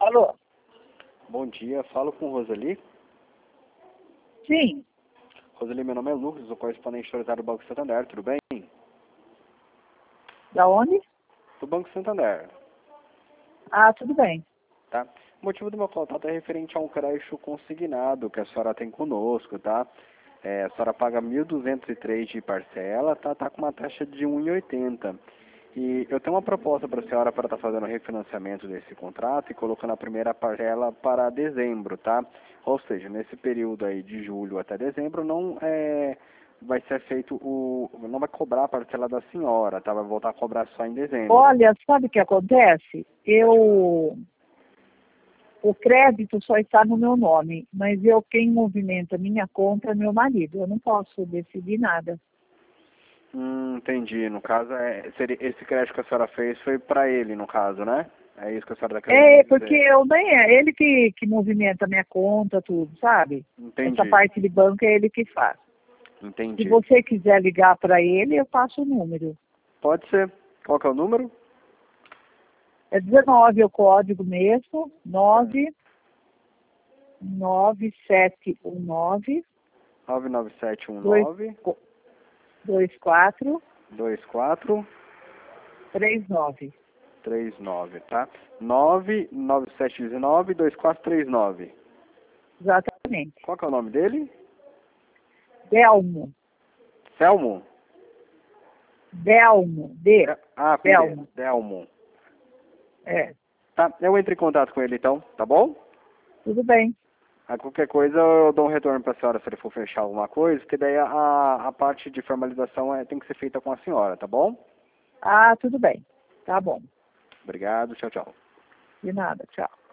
Alô? Bom dia, falo com Roseli. Sim. Roseli, meu nome é Lucas, sou correspondente solitário do Banco Santander, tudo bem? Da onde? Do Banco Santander, Ah, tudo bem. tá? O motivo do meu contato é referente a um crédito consignado que a senhora tem conosco, tá? A senhora paga 1.203 de parcela, tá? Tá com uma taxa de 1,80. E eu tenho uma proposta para a senhora para estar fazendo o refinanciamento desse contrato e colocando a primeira parcela para dezembro, tá? Ou seja, nesse período aí de julho até dezembro não vai ser feito não vai cobrar a parcela da senhora, tá? Vai voltar a cobrar só em dezembro. Olha, sabe o que acontece? O crédito só está no meu nome, mas quem movimenta minha conta é meu marido. Eu não posso decidir nada. Entendi. No caso, seria, esse crédito que a senhora fez foi para ele, no caso, né? É isso que a senhora está querendo Porque dizer. eu nem é ele que movimenta minha conta, tudo, sabe? Essa Entendi. parte de banco é ele que faz. Se Entendi. você quiser ligar para ele, eu passo o número. Pode ser. Qual que é o número? É 19 é o código mesmo, Certo. 99719 99719 24 24 39. 39, tá? 99719 2439. Exatamente. Qual que é o nome dele? Delmo. Selmo? Delmo. Com D. Delmo. Delmo. É. Tá, eu entro em contato com ele então, tá bom? Tudo bem. A qualquer coisa eu dou um retorno para a senhora se ele for fechar alguma coisa, porque daí a parte de formalização tem que ser feita com a senhora, tá bom? Ah, tudo bem. Tá bom. Obrigado, tchau, tchau. De nada. Tchau.